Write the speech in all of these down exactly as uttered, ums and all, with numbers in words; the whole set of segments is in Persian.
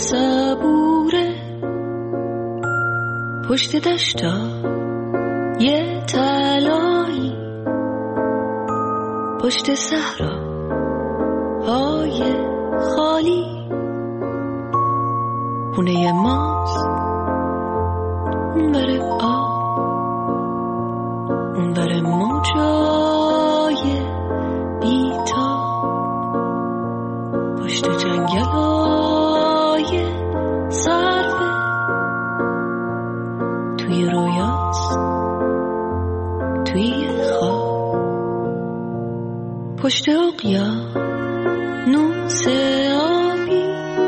صبوره پشت دشتا یه طلایی پشت صحرا های خالی خونه ماست اون بره آب اون بره موجای بیتاب پشت جنگل های سرفه توی رویاست توی خواب پشت اقیانوس آبی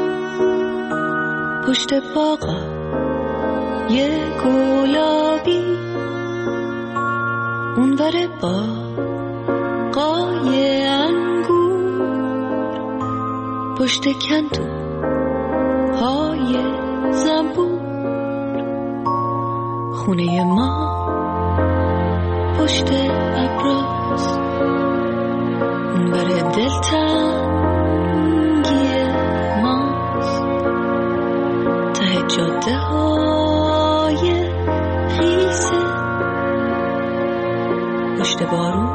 پشت باغا یه گلابی اون بره باغای انگور پشت کندو های زنبور خونه ما پشت ابراز اون بره دلتنگی ماست ته جاده های خیسه پشت بارون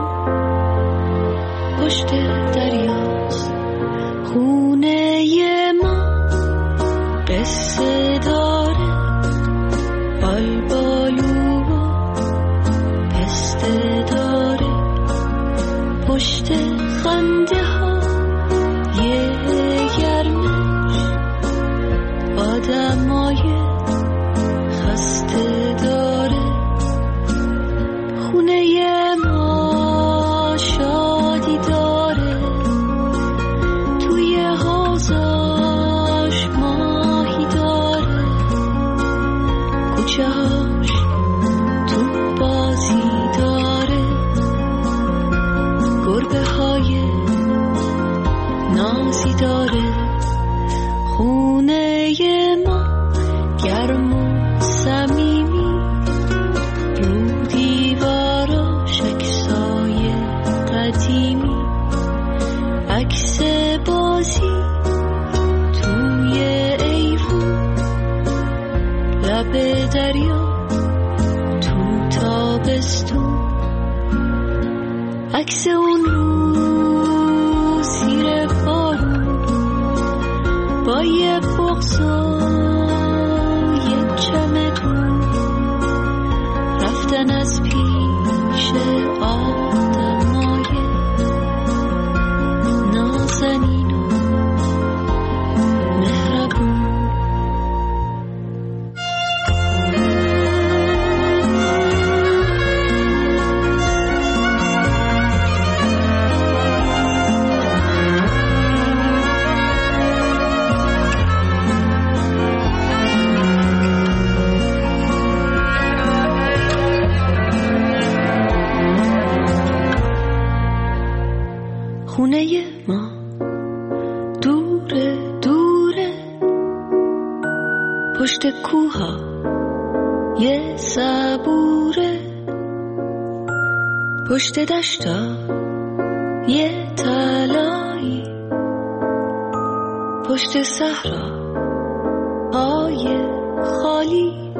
پشت دریاست خونه ما قصه داره بالبالو و پسته داره پشت خنده ها یه گرمش آدمای خسته داره خونه ما شادی داره توی حوضاش ماهی داره کوچه هاش تو بازی داره گربه های نازی داره خونه ما گرم و صمیمی رو دیواراش عکسای قدیمی عکس بازی توی ایوون لب دریا تو تابستون عکس اون رو زیر بارون با یه بغض و یه چمدون رفتن از پیش آدمای نازنین و مهربون خونه ما دوره دوره پشت کوها یه صبوره پشت دشتا یه طلایی پشت صحرا های خالی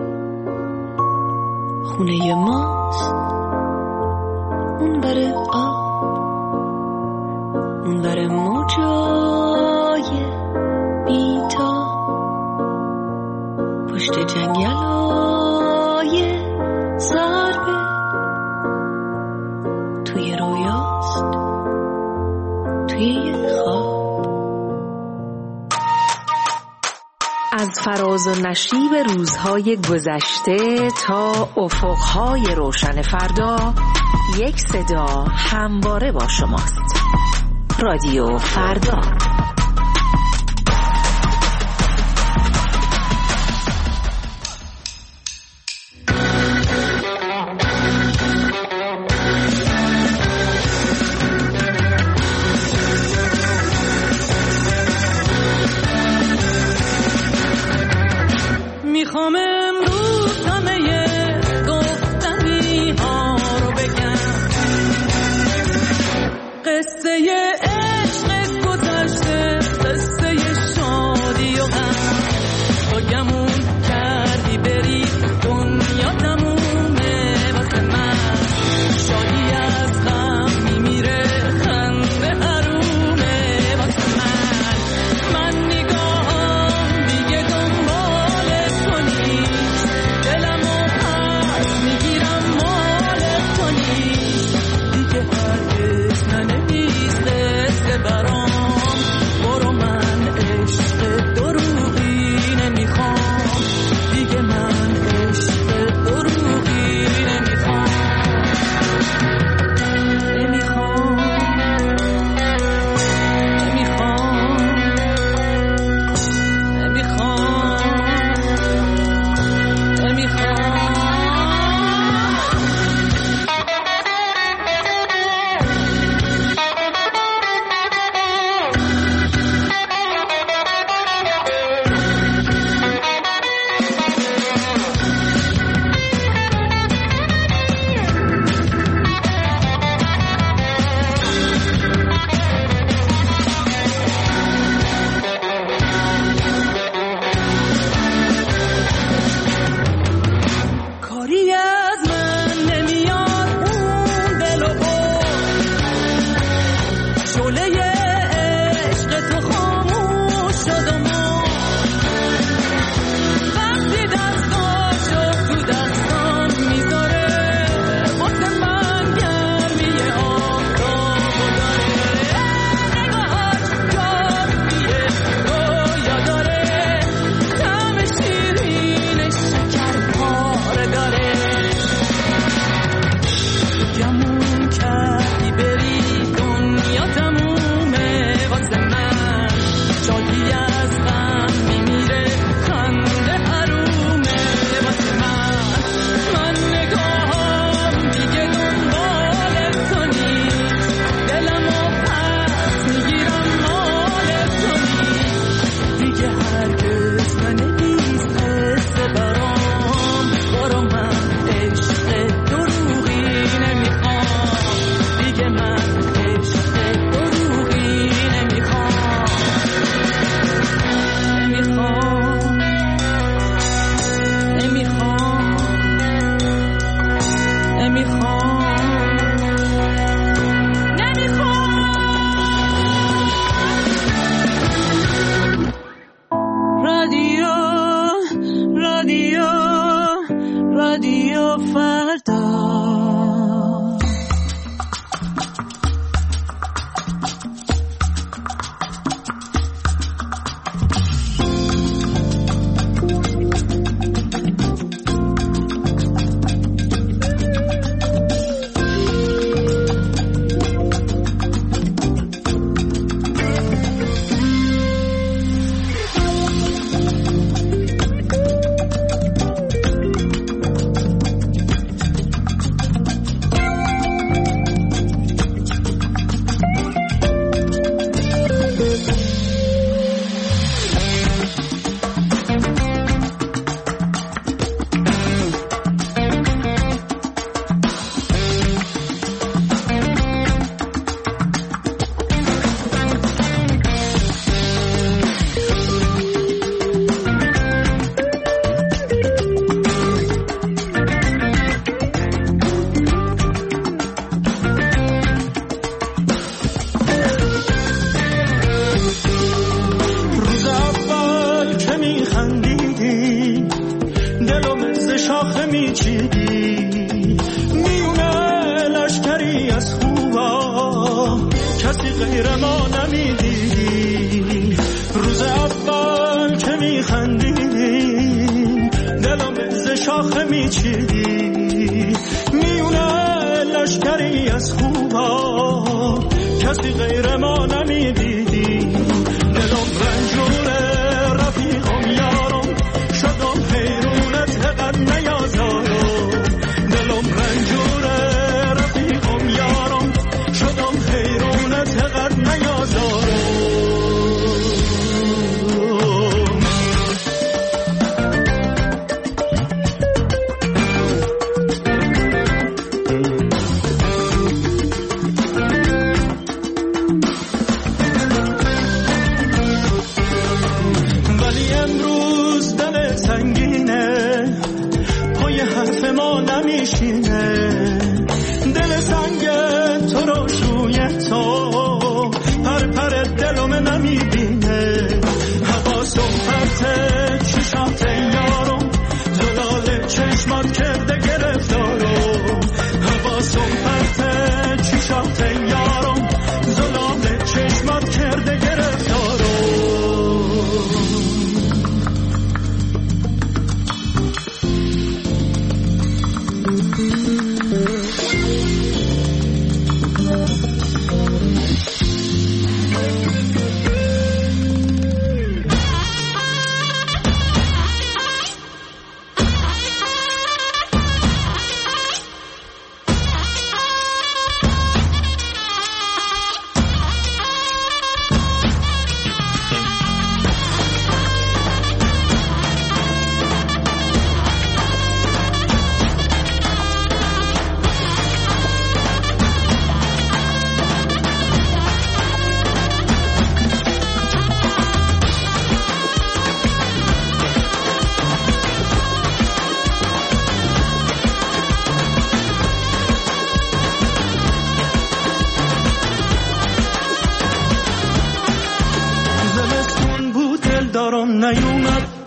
خونه ماست اون بره آب اون بره موجای بیتا پشت جنگلای زربه توی رویاست توی خواب از فراز و نشیب روزهای گذشته تا افقهای روشن فردا یک صدا همواره با شماست. رادیو فردا. میخوام امروز همه گفتنی ها رو بگم قصه عشق گذشته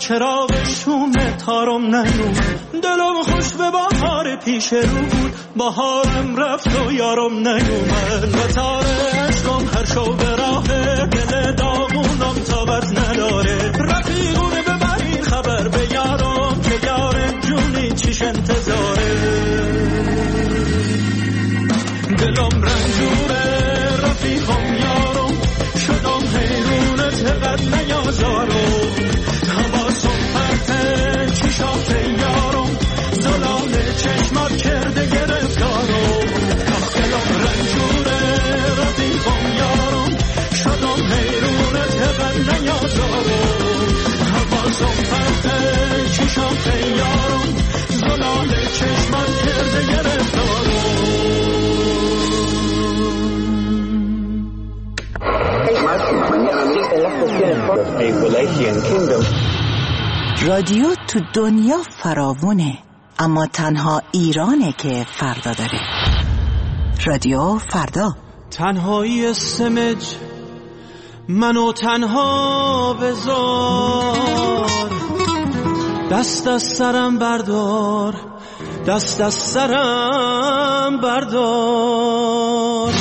چراغشونه تارم نیوم، دلم خوش به بهار پیش رو بود، بهارم رفت و یارم نیومد. و تاره عشقم هر شو به راه دل داغونم تابت نداره. رفیقونه ببرین خبر به یارم که یارم جونی چیش انتظاره. دلم رنجوره رفیقم یارم، شدم حیرونت قد نیازارم. حواسم پرته چشات یارم، زلال چشمات کرده گرفتارم. دلم رنجوره رفیقم یارم، شدم حیرونت قد نیازارم. حواسم پرته چشات یارم، زلال چشمات کرده گرفتارم. رادیو تو دنیا فراوونه، اما تنها ایرانه که فردا داره. رادیو فردا. تنهایی سمج منو تنها بذار، دست از سرم بردار، دست از سرم بردار.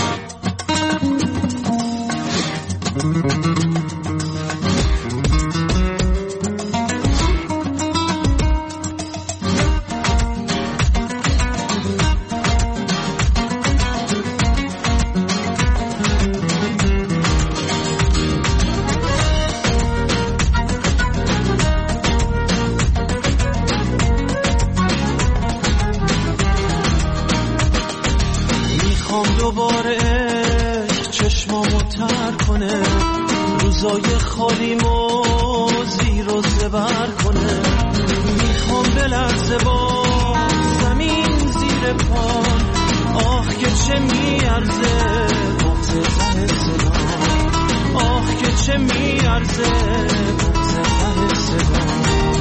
دوباره چشمامو تر کنه، روزای خالیمو زیر و زبر کنه. میخوام بلرزه با زمین زیر پام، آخ که چه میارزه بغض ته صدام، آخ که چه میارزه بغض ته صدام.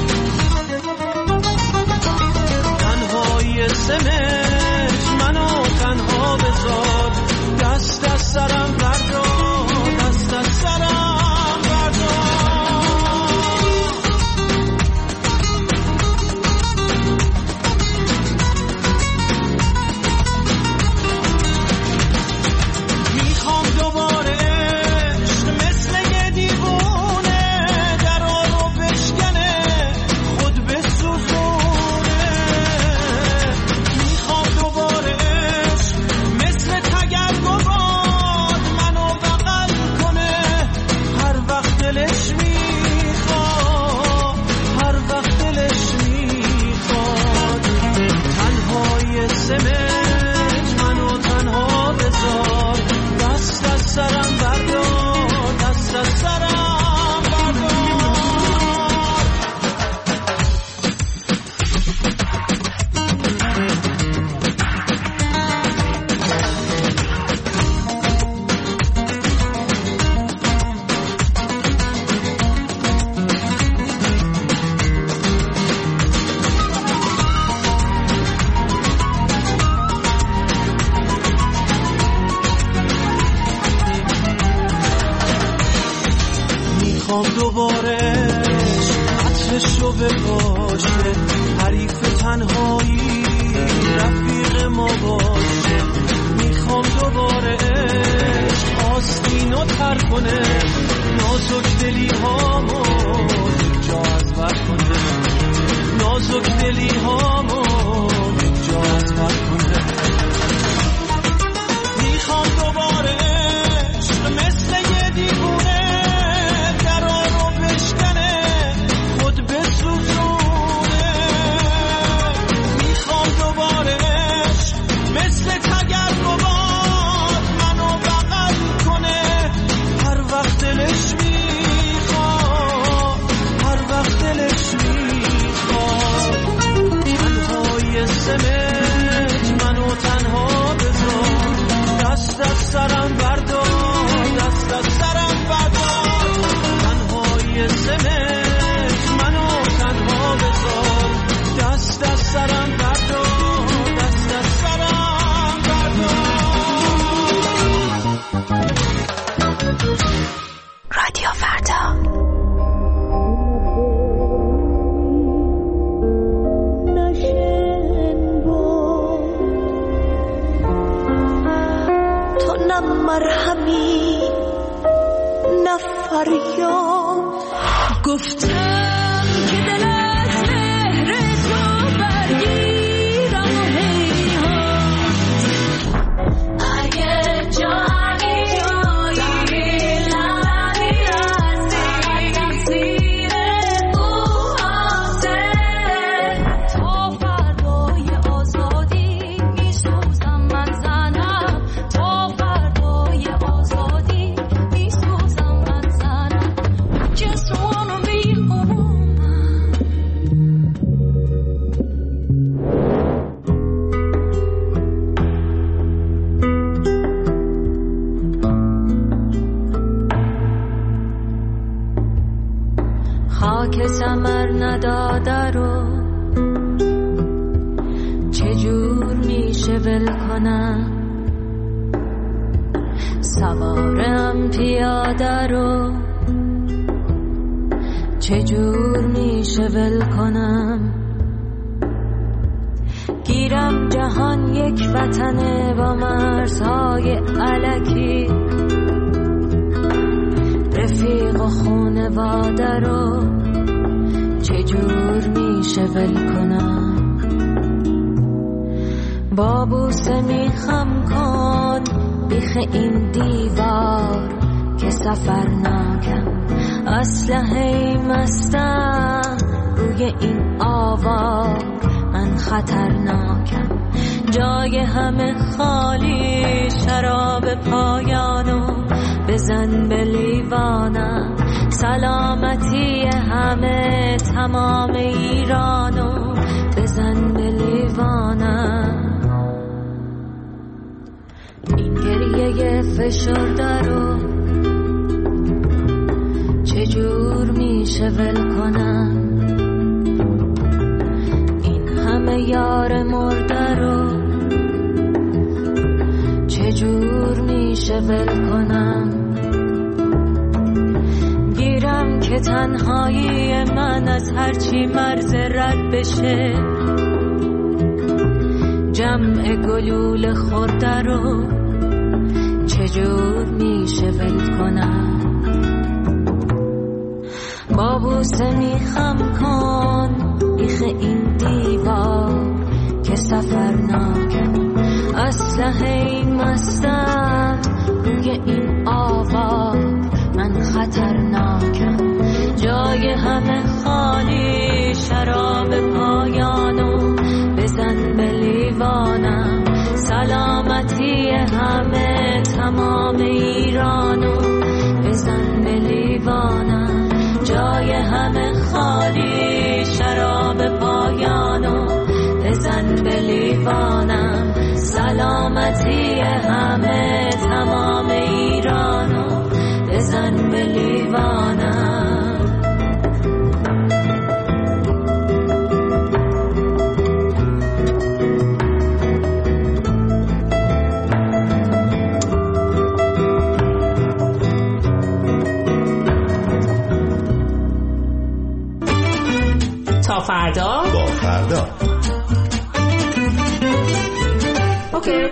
تنهایی سمج منو تنها بذار، دست از سرم بردار، دست از سرم بردار. میخوام دوباره عشق مثل یه دیوونه درا رو بشکنه، خود بسوزونه. میخوام دوباره عشق مثل تگرگ و باد منو بغل کنه، هر وقت دلش میخواد، هر وقت دلش میخواد. تنهای سمج منو تنها بذار، دست از سرم بردار، دست از سرم بردار. میخوام دوباره عطرش رو بپاشه، حریف تنهایی رفیق ما باشه. میخوام دوباره آستینو تر کنه، نازک دلی هامو یک جا از بر کنه، نازک دلی هامو یک جا از بر کنه. میخوام دوباره عشق مثل یه دیوونه درا رو بشکنه، خود بسوزونه. میخوام دوباره عشق مثل تگرگ و باد منو بغل کنه، هر وقت دلش میخواد، هر وقت دلش نداده رو چجور میشه ول کنم؟ سوارم پیاده رو چجور میشه ول کنم؟ گیرم جهان یک وطنه با مرزهای الکی، رفیق و خونواده رو چجور میشه ول کنم؟ با بوسه میخم کن بیخ این دیوار که سفرناکم، اسلحه مستم روی این آوار، من خطرناکم. جای همه خالی، شراب پایانو بزن به لیوانم، سلامتی همه تمام ایرانو بزن به لیوانم. این گریه فشرده رو چجور میشه ول کنم؟ این همه یار مرده رو چجور میشه ول کنم؟ گیرم که تنهایی من از هرچی مرز رد بشه، جمع گلول خورده رو چجور میشه ول کنم؟ با بوسه میخم کن بیخ این دیوار که سفرناکم، اسلحه مستم روی این آوار، من خطرناکم. جای همه خالی، شراب پایانو بزن به لیوانم، سلامتی همه تمام ایرانو بزن به لیوانم. جای همه خالی، شراب پایانو بزن به لیوانم، سلامتی همه تمام ایرانو بزن به لیوانم. تا فردا با فردا. اوکی.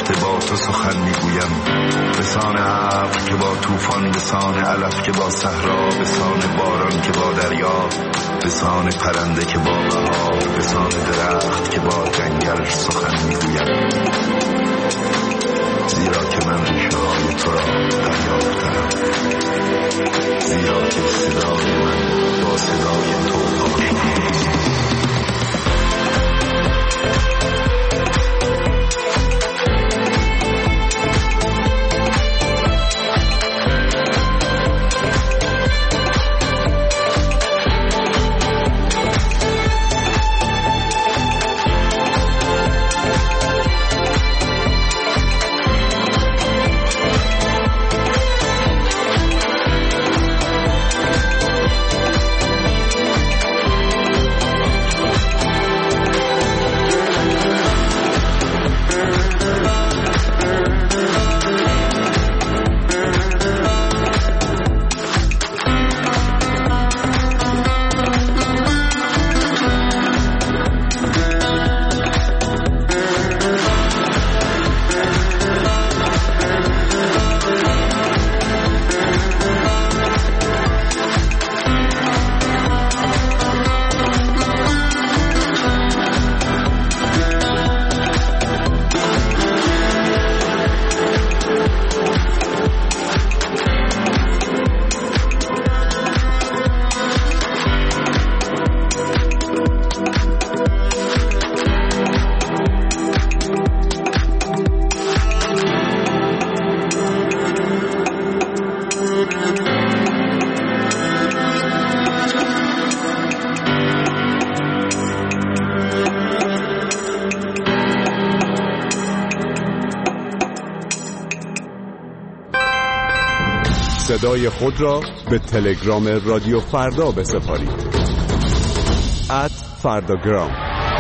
آهسته با تو سخن میگویم، بسان ابر که با طوفان، بسان علف که با صحرا، بسان باران که با دریا، بسان پرنده که با بهار، بسان درخت که با جنگل سخن میگویم. زیرا که من ریشه های تو را دریافتم، زیرا که صدای من با صدای تو آشنا. صدای خود را به تلگرام رادیو فردا بسپارید. ات فرداگرام.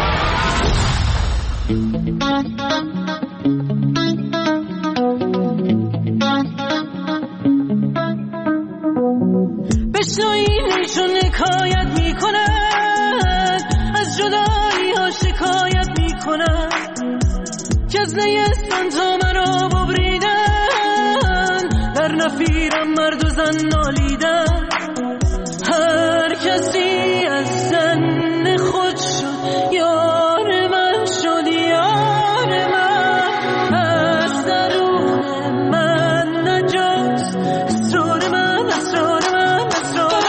بشنوینشون حکایت میکنن، از جدایی ها شکایت میکنن، که از نیستان تا مرا ببریدن، در نفیرم مرد و زن نالیدن. هر کسی از زن خود شد یار من، شد یار من، از درون من نجات، اسرار من، اسرار من، اسرار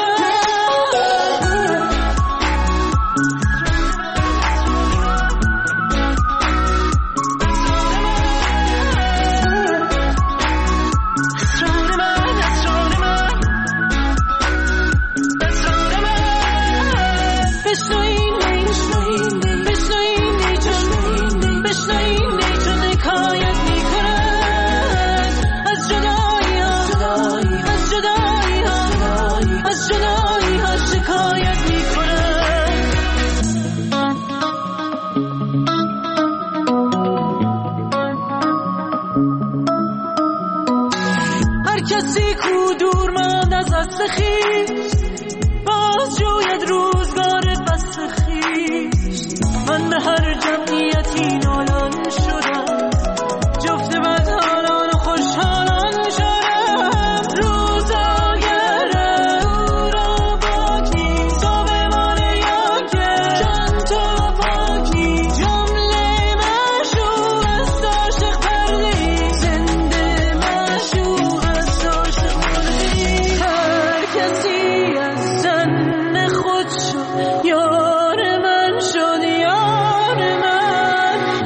کسی کو دور ماند از دست خویش، باز جوید روزگار بس خویش. من به هر جمعیتی نالان شدم، جفت بدحالان و خوشحالان شدم. روزاگر او را باکی تا بمانه یا که جان تو پاکی. جمله مشوق است عاشق پرده، زنده مشوق است عاشق پرده. هر کسی از زن خود شد یار من، شد یار من،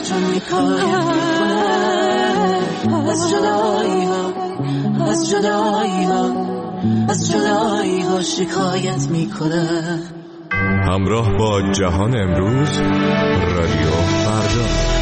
چون حکایت میکنه از جدایی ها، از جدایی ها، از جدایی ها شکایت میکنه. همراه با جهان امروز، رادیو فردا.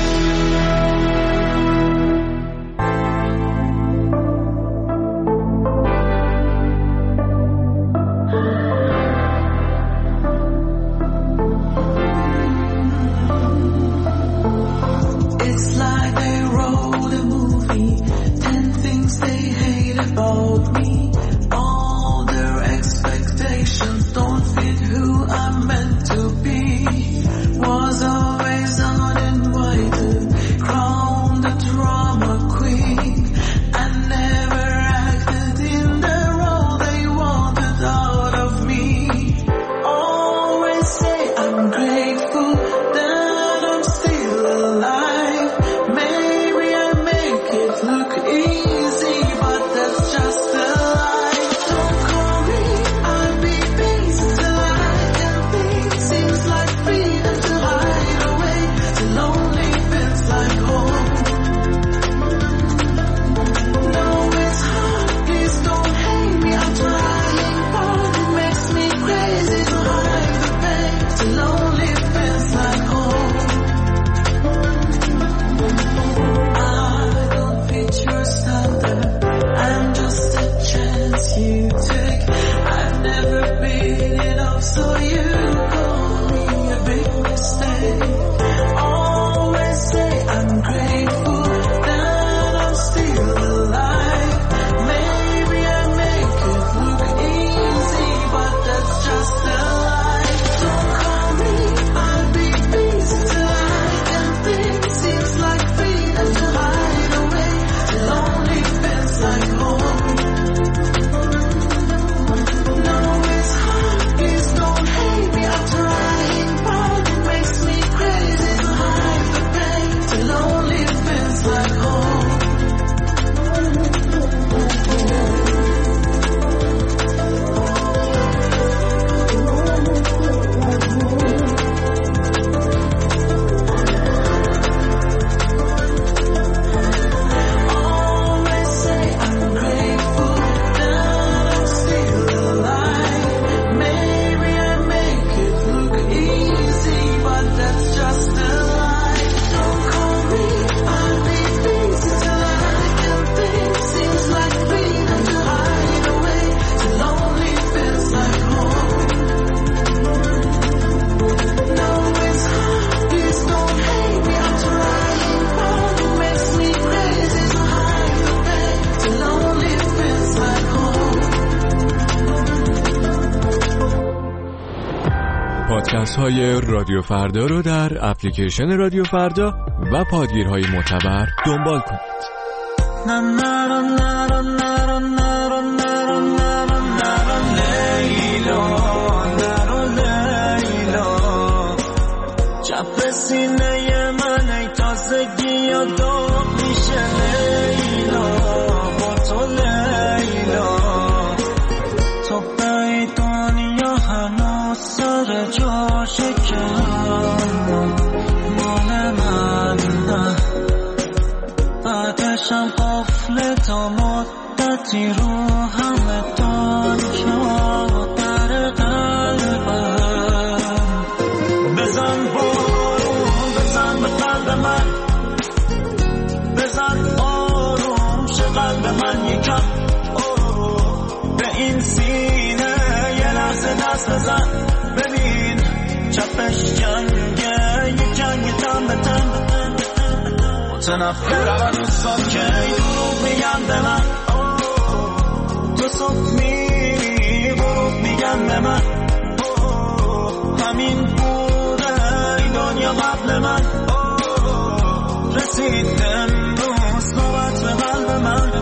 پادکست های رادیو فردا رو در اپلیکیشن رادیو فردا و پادگیرهای معتبر دنبال کنید. چپ سینه من ای تازگی یادم میشه لیلا، با تو لیلا، تو به دنیا هنوز سر جاشه که مال من نه، بعدشم قفل تا مدتی رو همه دنیا در قلبم. بزن بارون بزن به قلب من، بزن آروم شه قلب من یکم، به این سینه یه لحظه دست بزن، ببین چپش جنگه یه جنگ تن به تن، متنفرم از دوستان که ای دروغ میگن به من، تو صبح میری غروب میگن به من، همین بوده این دنیا قبل من، رسید امروز نوبت به قلب من.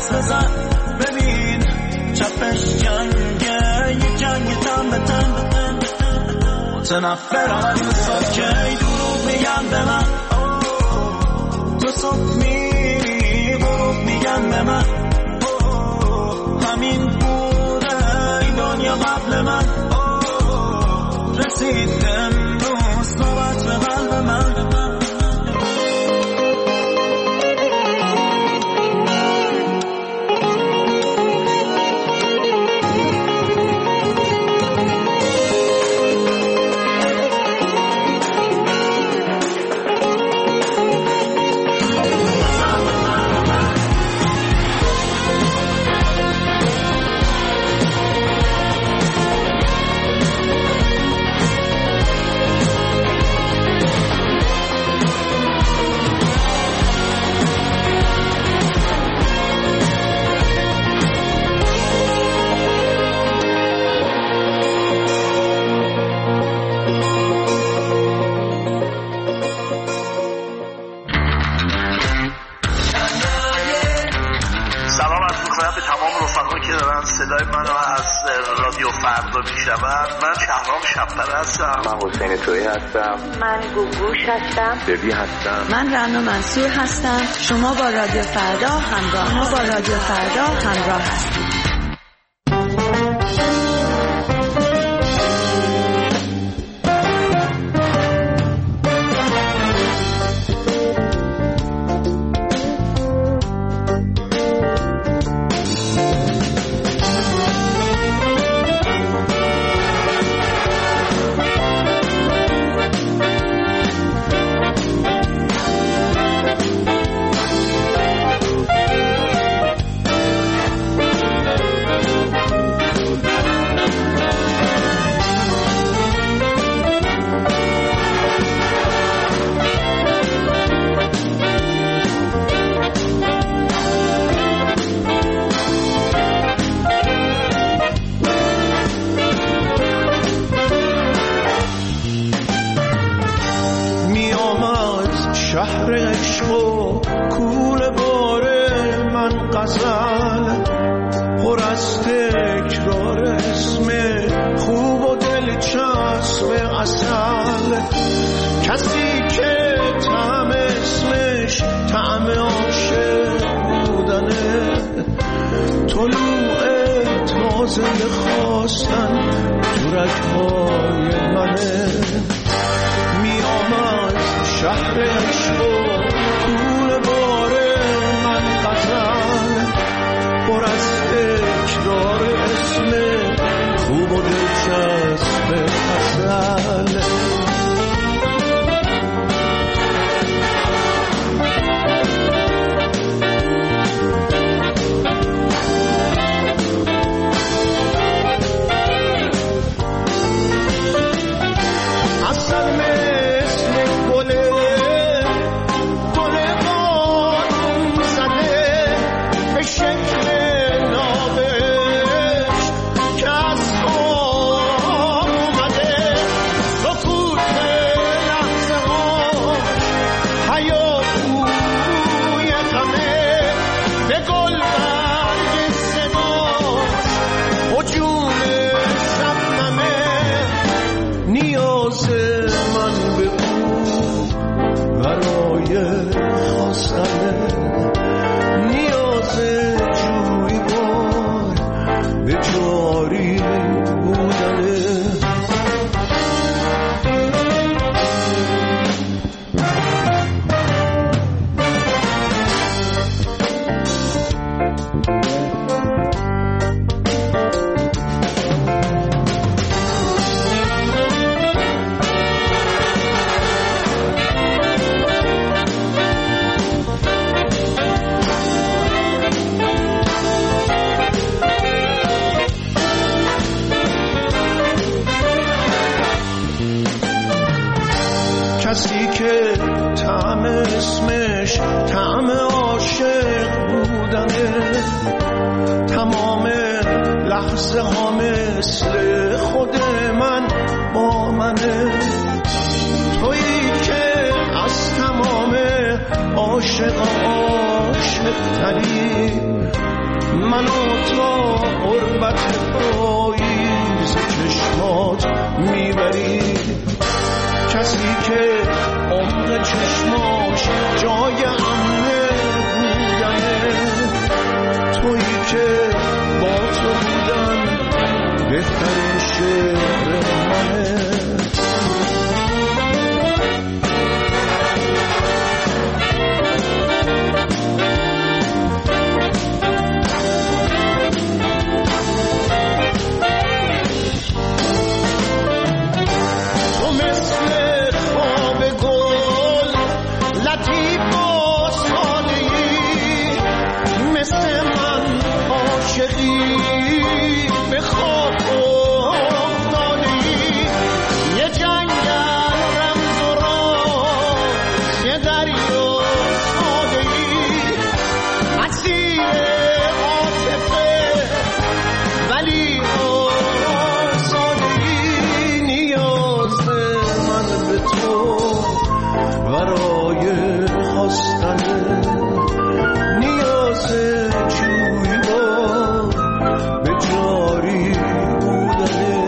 دست بزن ببین چپش جنگه یه جنگ تن به تن به تن متنفرم از ساکی دروغ میگن به من تو صبح میری غروب میگن به من همین بوده این دنیا قبل من رسید امروز نوبت به قلب من صدای منو از رادیو فردا میشنون. من شهرام شب‌پره هستم. من حسین تویی هستم. من گوگوش هستم. ببی هستم. من رنا منصور هستم. شما با رادیو فردا همراه شما با رادیو فردا همراه هستید. کسی که طعم اسمش طعم عاشق بودنه، تمام لحظه ها مثل خود من با منه، تویی که از تمام عاشق عاشق تری، عاشقی به خواب افتادی، یه جنگل رمز و راز، یه دریا ساده‌ای، اسیر عاطفه ولی آساده‌ای. نیاز من به تو برای خواستن، نیاز جویی با به جاری بودنه.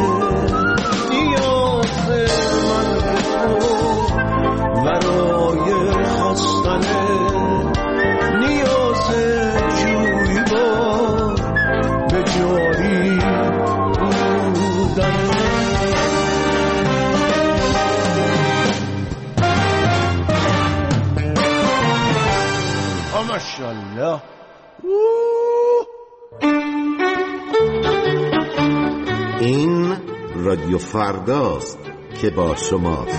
نیاز من به تو برای خواستنه، نیاز جویی با به جاری بودنه. ماشاءالله. این رادیو فرداست که با شماست.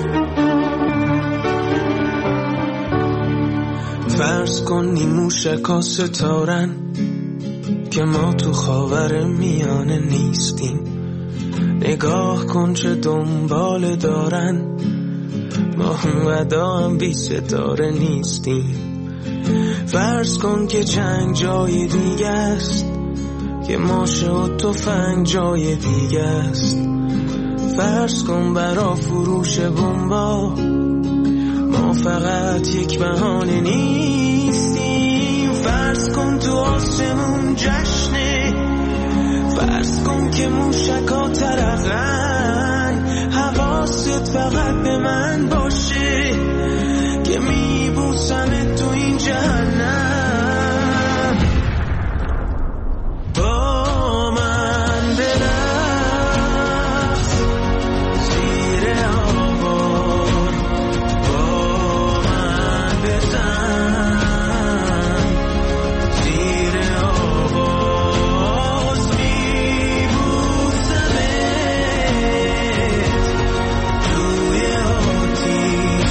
فرض کن نیمو شکا ستارن که ما تو خاور میانه نیستیم. نگاه کن چه دنبال دارن، ما ودا هم بی ستاره نیستیم. فرض کن که جنگ جای دیگه است، که ماشه و تفنگ جای دیگه است. فرض کن برا فروش بمبا ما فقط یک بهانه نیستیم. فرض کن تو آسمون جشنه، فرض کن که موشکا ترقن. حواست فقط به من باشه که میبوسم تو این جهنم. با من برقص زیر آوار، با من بزن زیر آواز. میبوسمت توی آتیش،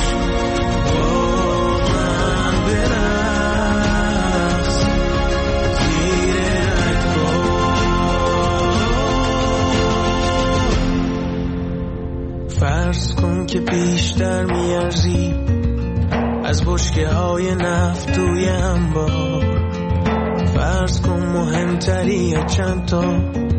فرض کن که بیشتر میارزی از بشکه های نفت توی انبار. فرض کن مهمتری چند تا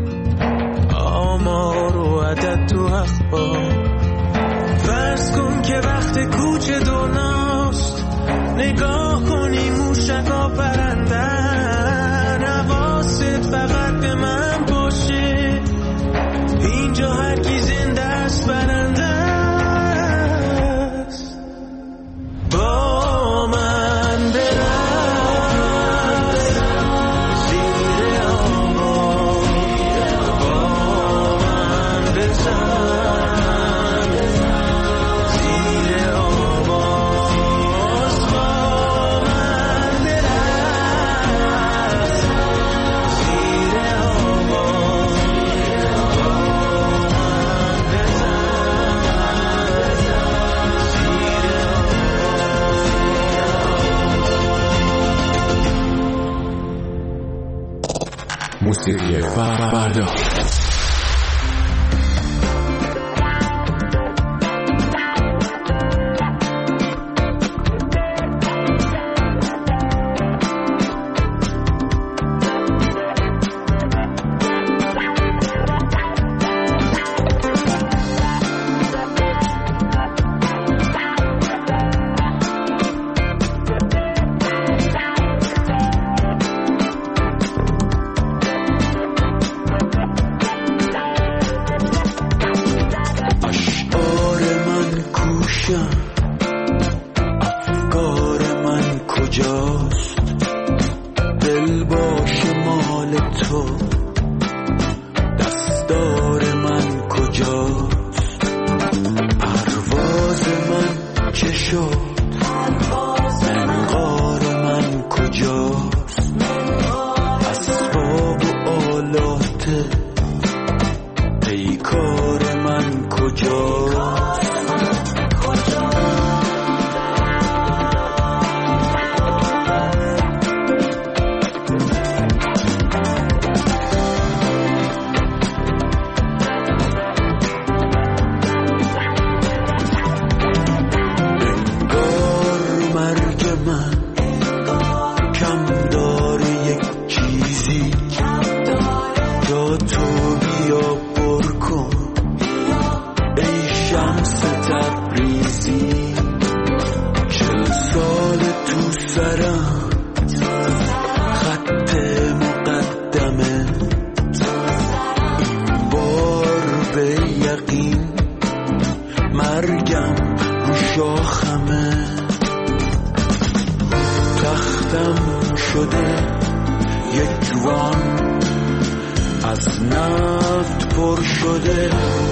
آمار و عدد تو اخبار. فرض کن که وقت کوچ دنیاست، نگاه کنی موشکا پرندن. حواست فقط به من باشه، اینجا هر کی زنده است برنده است. با من برقص زیر آوار، با من بزن زیر آواز. با من برقص زیر آوار، موسیقی فردا. وان از نفت پر شده،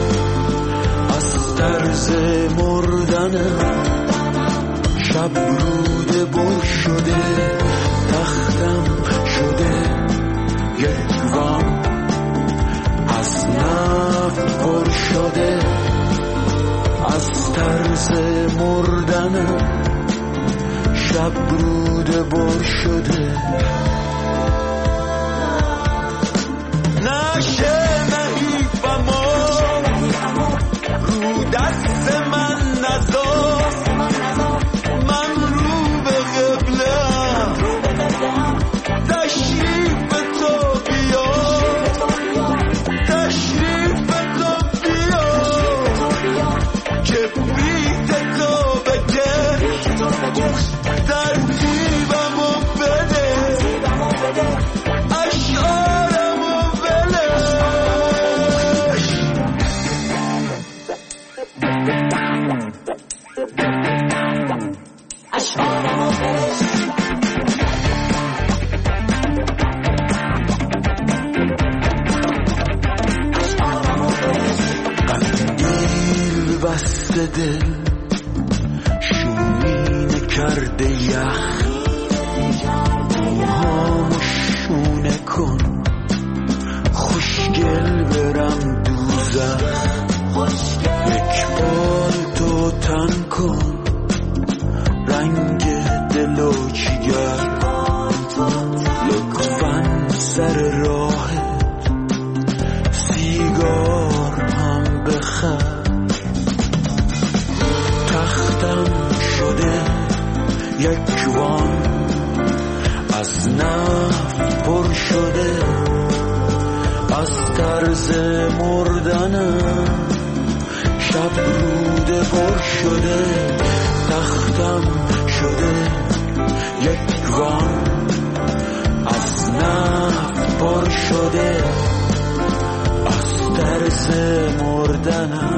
از طرز مردنم شب روده بر شده، تختم شده یک وان از نفت پر شده، از طرز مردنم شب روده بر شده. نشه نهیفمو رو دست من نذار، من رو به قبله‌ام، تشریف تو بیا، تشریف تو بیا که بیت تو بگه، ترتیبمو بده، اشعارمو بله. اشعارمو بله. قندیل بسته دل شومینه کرده یخ، موهامو شونه کن خوشگل برم دوزخ، یک بار تو تن کن رنگ دل و جگر، لطفاً سر راهت سیگار هم بخر، تختم شده یک وان از نفت پر شده، از طرز مردنم شب روده پر شده، تختم شده یک وان از نفت پر شده، از طرز مردنم